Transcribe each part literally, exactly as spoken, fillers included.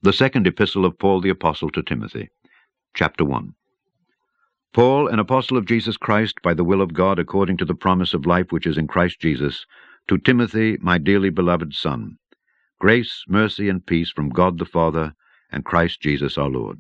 The second epistle of Paul the Apostle to Timothy, chapter one. Paul, an apostle of Jesus Christ, by the will of God, according to the promise of life which is in Christ Jesus, to Timothy, my dearly beloved son, grace, mercy, and peace from God the Father and Christ Jesus our Lord.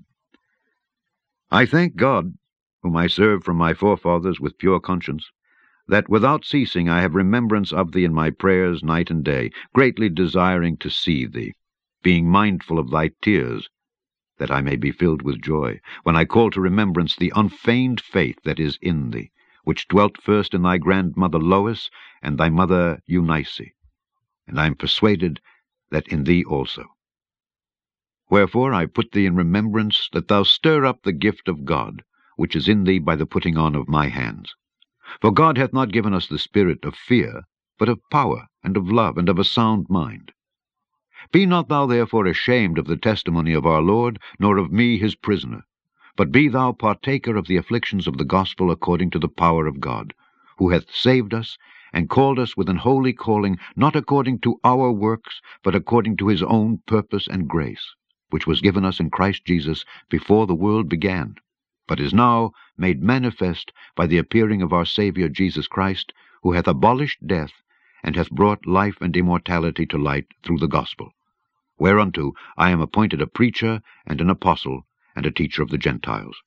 I thank God, whom I serve from my forefathers with pure conscience, that without ceasing I have remembrance of thee in my prayers night and day, greatly desiring to see thee, being mindful of thy tears, that I may be filled with joy, when I call to remembrance the unfeigned faith that is in thee, which dwelt first in thy grandmother Lois and thy mother Eunice, and I am persuaded that in thee also. Wherefore I put thee in remembrance that thou stir up the gift of God, which is in thee by the putting on of my hands. For God hath not given us the spirit of fear, but of power, and of love, and of a sound mind. Be not thou therefore ashamed of the testimony of our Lord, nor of me his prisoner, but be thou partaker of the afflictions of the gospel according to the power of God, who hath saved us, and called us with an holy calling, not according to our works, but according to his own purpose and grace, which was given us in Christ Jesus before the world began, but is now made manifest by the appearing of our Saviour Jesus Christ, who hath abolished death, and hath brought life and immortality to light through the gospel, whereunto I am appointed a preacher, and an apostle, and a teacher of the Gentiles.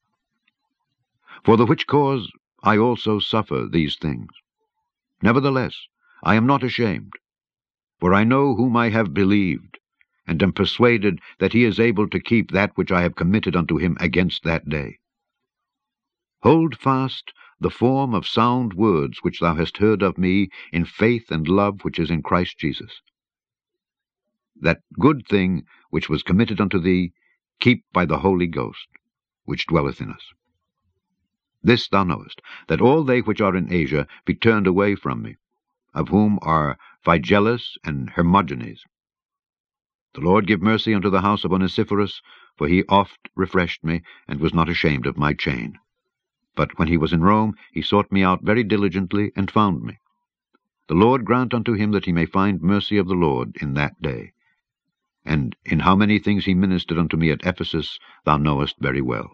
For the which cause I also suffer these things. Nevertheless, I am not ashamed, for I know whom I have believed, and am persuaded that he is able to keep that which I have committed unto him against that day. Hold fast the form of sound words which thou hast heard of me in faith and love which is in Christ Jesus. That good thing which was committed unto thee, keep by the Holy Ghost, which dwelleth in us. This thou knowest, that all they which are in Asia be turned away from me, of whom are Phygellus and Hermogenes. The Lord give mercy unto the house of Onesiphorus, for he oft refreshed me, and was not ashamed of my chain. But when he was in Rome, he sought me out very diligently, and found me. The Lord grant unto him that he may find mercy of the Lord in that day. And in how many things he ministered unto me at Ephesus, thou knowest very well.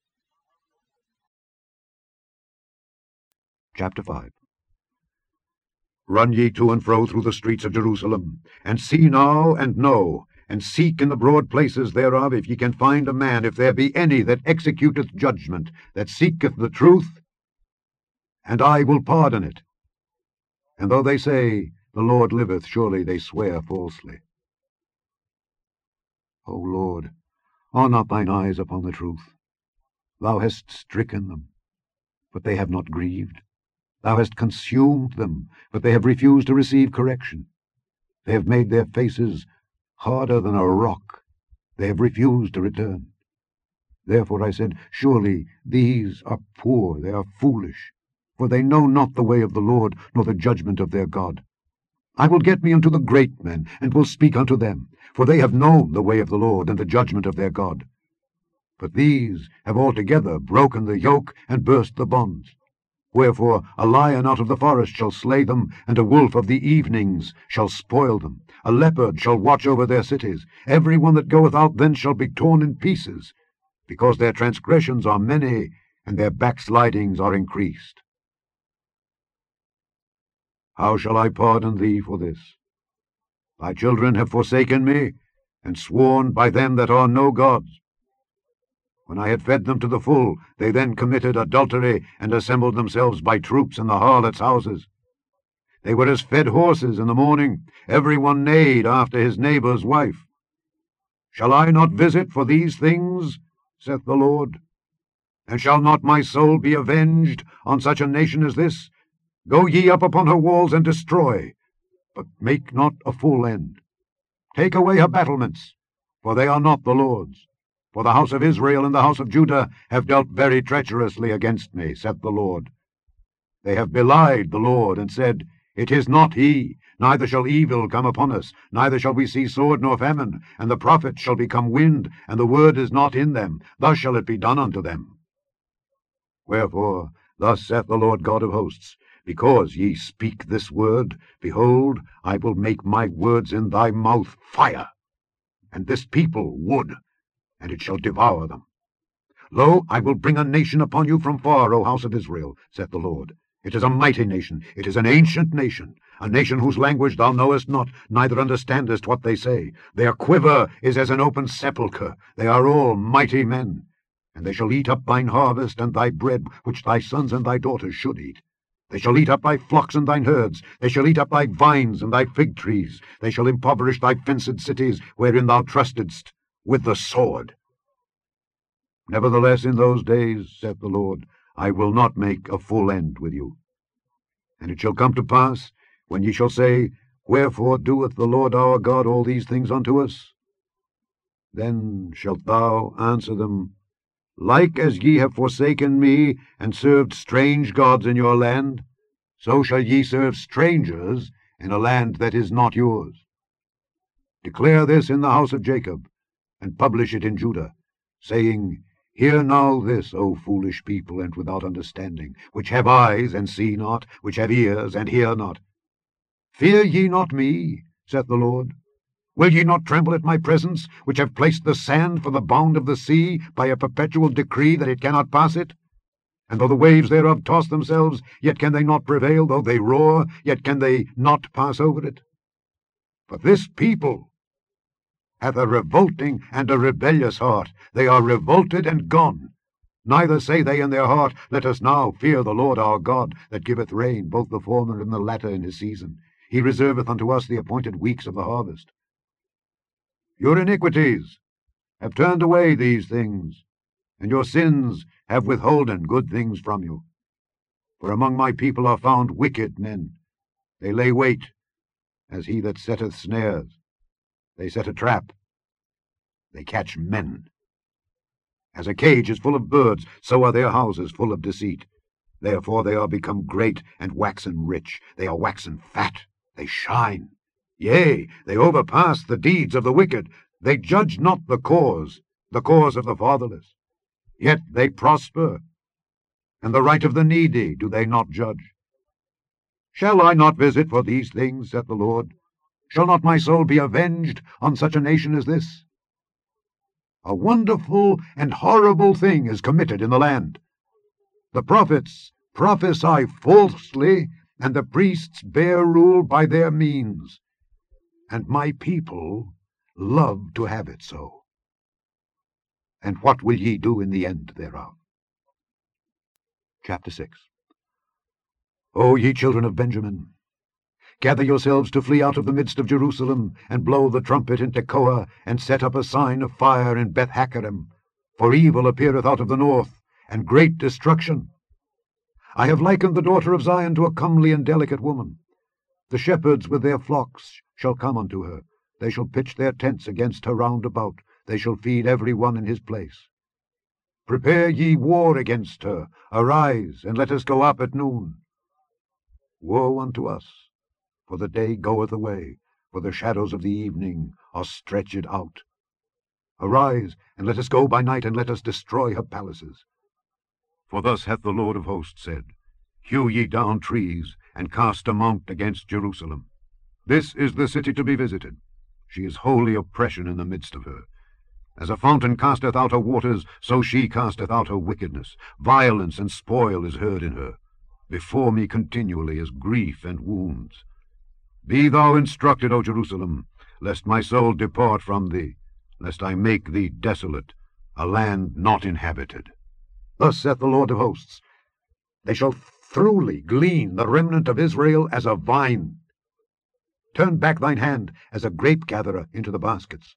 Chapter five. Run ye to and fro through the streets of Jerusalem, and see now and know, and seek in the broad places thereof, if ye can find a man, if there be any that executeth judgment, that seeketh the truth, and I will pardon it. And though they say, The Lord liveth, surely they swear falsely. O Lord, are not thine eyes upon the truth? Thou hast stricken them, but they have not grieved. Thou hast consumed them, but they have refused to receive correction. They have made their faces harder than a rock. They have refused to return. Therefore I said, Surely these are poor, they are foolish, for they know not the way of the Lord, nor the judgment of their God. I will get me unto the great men, and will speak unto them, for they have known the way of the Lord, and the judgment of their God. But these have altogether broken the yoke, and burst the bonds. Wherefore a lion out of the forest shall slay them, and a wolf of the evenings shall spoil them. A leopard shall watch over their cities. Every one that goeth out thence shall be torn in pieces, because their transgressions are many, and their backslidings are increased. How shall I pardon thee for this? Thy children have forsaken me, and sworn by them that are no gods. When I had fed them to the full, they then committed adultery, and assembled themselves by troops in the harlots' houses. They were as fed horses in the morning, every one neighed after his neighbour's wife. Shall I not visit for these things, saith the Lord? And shall not my soul be avenged on such a nation as this? Go ye up upon her walls, and destroy, but make not a full end. Take away her battlements, for they are not the Lord's. For the house of Israel and the house of Judah have dealt very treacherously against me, saith the Lord. They have belied the Lord, and said, It is not he, neither shall evil come upon us, neither shall we see sword nor famine, and the prophets shall become wind, and the word is not in them, thus shall it be done unto them. Wherefore, thus saith the Lord God of hosts, Because ye speak this word, behold, I will make my words in thy mouth fire, and this people wood, and it shall devour them. Lo, I will bring a nation upon you from far, O house of Israel, saith the Lord. It is a mighty nation, it is an ancient nation, a nation whose language thou knowest not, neither understandest what they say. Their quiver is as an open sepulchre, they are all mighty men. And they shall eat up thine harvest and thy bread, which thy sons and thy daughters should eat. They shall eat up thy flocks and thine herds, they shall eat up thy vines and thy fig trees, they shall impoverish thy fenced cities, wherein thou trustedst, with the sword. Nevertheless, in those days, saith the Lord, I will not make a full end with you. And it shall come to pass, when ye shall say, Wherefore doeth the Lord our God all these things unto us? Then shalt thou answer them, Like as ye have forsaken me, and served strange gods in your land, so shall ye serve strangers in a land that is not yours. Declare this in the house of Jacob, and publish it in Judah, saying, Hear now this, O foolish people, and without understanding, which have eyes, and see not, which have ears, and hear not. Fear ye not me, saith the Lord. Will ye not tremble at my presence, which have placed the sand for the bound of the sea, by a perpetual decree that it cannot pass it? And though the waves thereof toss themselves, yet can they not prevail, though they roar, yet can they not pass over it. But this people hath a revolting and a rebellious heart. They are revolted and gone. Neither say they in their heart, Let us now fear the Lord our God, that giveth rain, both the former and the latter in his season. He reserveth unto us the appointed weeks of the harvest. Your iniquities have turned away these things, and your sins have withholden good things from you. For among my people are found wicked men. They lay wait, as he that setteth snares. They set a trap. They catch men. As a cage is full of birds, so are their houses full of deceit. Therefore they are become great and waxen rich. They are waxen fat. They shine. Yea, they overpass the deeds of the wicked. They judge not the cause, the cause of the fatherless. Yet they prosper, and the right of the needy do they not judge. Shall I not visit for these things, saith the Lord? Shall not my soul be avenged on such a nation as this? A wonderful and horrible thing is committed in the land. The prophets prophesy falsely, and the priests bear rule by their means. And my people love to have it so. And what will ye do in the end thereof? Chapter six. O ye children of Benjamin, gather yourselves to flee out of the midst of Jerusalem, and blow the trumpet in Tekoa, and set up a sign of fire in Beth-Hakkerem. For evil appeareth out of the north, and great destruction. I have likened the daughter of Zion to a comely and delicate woman. The shepherds with their flocks shall come unto her. They shall pitch their tents against her round about. They shall feed every one in his place. Prepare ye war against her. Arise, and let us go up at noon. Woe unto us, for the day goeth away, for the shadows of the evening are stretched out. Arise, and let us go by night, and let us destroy her palaces. For thus hath the Lord of hosts said, Hew ye down trees, and cast a mount against Jerusalem. This is the city to be visited. She is wholly oppression in the midst of her. As a fountain casteth out her waters, so she casteth out her wickedness. Violence and spoil is heard in her. Before me continually is grief and wounds. Be thou instructed, O Jerusalem, lest my soul depart from thee, lest I make thee desolate, a land not inhabited. Thus saith the Lord of hosts, They shall throughly glean the remnant of Israel as a vine. Turn back thine hand as a grape-gatherer into the baskets.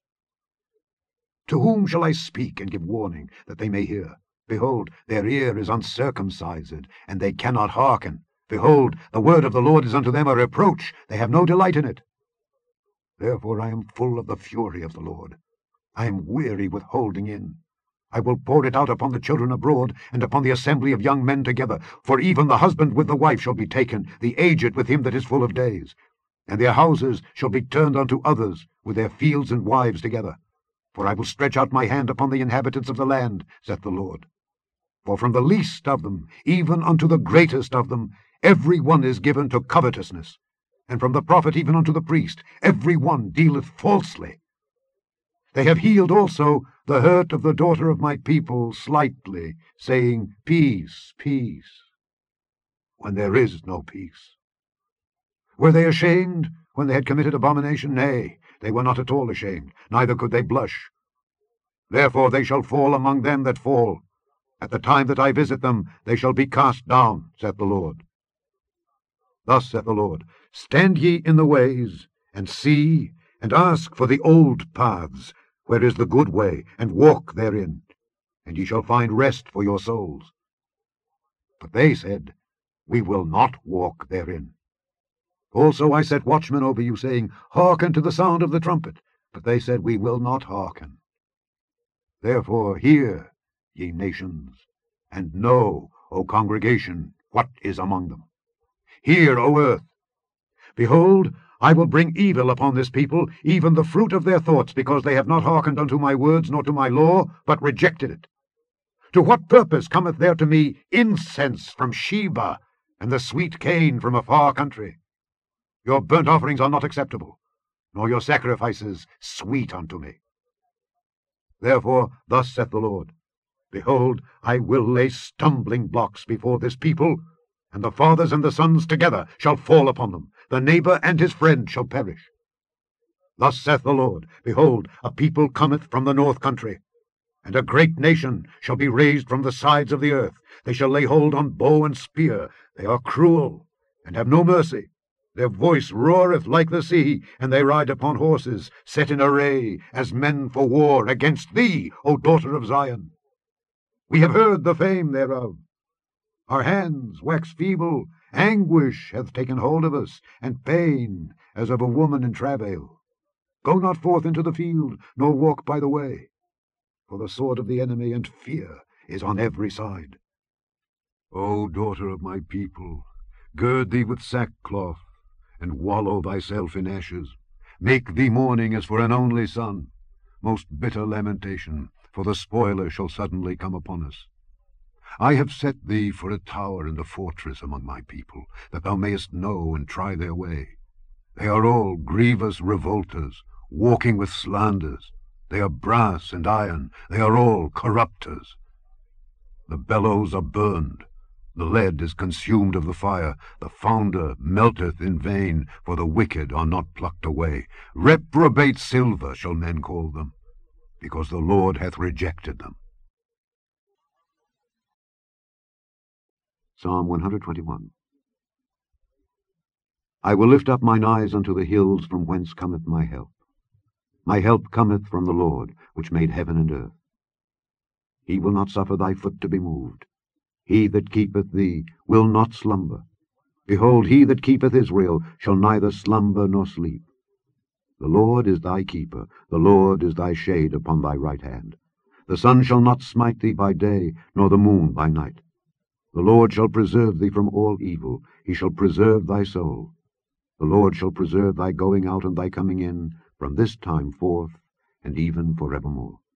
To whom shall I speak and give warning, that they may hear? Behold, their ear is uncircumcised, and they cannot hearken. Behold, the word of the Lord is unto them a reproach. They have no delight in it. Therefore I am full of the fury of the Lord. I am weary with holding in. I will pour it out upon the children abroad, and upon the assembly of young men together. For even the husband with the wife shall be taken, the aged with him that is full of days. And their houses shall be turned unto others, with their fields and wives together. For I will stretch out my hand upon the inhabitants of the land, saith the Lord. For from the least of them, even unto the greatest of them, every one is given to covetousness. And from the prophet even unto the priest, every one dealeth falsely. They have healed also the hurt of the daughter of my people slightly, saying, Peace, peace, when there is no peace. Were they ashamed when they had committed abomination? Nay, they were not at all ashamed, neither could they blush. Therefore they shall fall among them that fall. At the time that I visit them, they shall be cast down, saith the Lord. Thus saith the Lord, Stand ye in the ways, and see, and ask for the old paths, where is the good way, and walk therein, and ye shall find rest for your souls. But they said, We will not walk therein. Also I set watchmen over you, saying, Hearken to the sound of the trumpet. But they said, We will not hearken. Therefore hear, ye nations, and know, O congregation, what is among them. Hear, O earth. Behold, I will bring evil upon this people, even the fruit of their thoughts, because they have not hearkened unto my words, nor to my law, but rejected it. To what purpose cometh there to me incense from Sheba, and the sweet cane from a far country? Your burnt offerings are not acceptable, nor your sacrifices sweet unto me. Therefore thus saith the Lord, Behold, I will lay stumbling blocks before this people, and the fathers and the sons together shall fall upon them. The neighbor and his friend shall perish. Thus saith the Lord, Behold, a people cometh from the north country, and a great nation shall be raised from the sides of the earth. They shall lay hold on bow and spear. They are cruel, and have no mercy. Their voice roareth like the sea, and they ride upon horses, set in array, as men for war against thee, O daughter of Zion. We have heard the fame thereof. Our hands wax feeble, anguish hath taken hold of us, and pain as of a woman in travail. Go not forth into the field, nor walk by the way, for the sword of the enemy and fear is on every side. O daughter of my people, gird thee with sackcloth, and wallow thyself in ashes. Make thee mourning as for an only son, most bitter lamentation, for the spoiler shall suddenly come upon us. I have set thee for a tower and a fortress among my people, that thou mayest know and try their way. They are all grievous revolters, walking with slanders. They are brass and iron, they are all corrupters. The bellows are burned, the lead is consumed of the fire, the founder melteth in vain, for the wicked are not plucked away. Reprobate silver shall men call them, because the Lord hath rejected them. Psalm one hundred twenty-one. I will lift up mine eyes unto the hills, from whence cometh my help. My help cometh from the Lord, which made heaven and earth. He will not suffer thy foot to be moved. He that keepeth thee will not slumber. Behold, he that keepeth Israel shall neither slumber nor sleep. The Lord is thy keeper, the Lord is thy shade upon thy right hand. The sun shall not smite thee by day, nor the moon by night. The Lord shall preserve thee from all evil, he shall preserve thy soul. The Lord shall preserve thy going out and thy coming in, from this time forth, and even forevermore.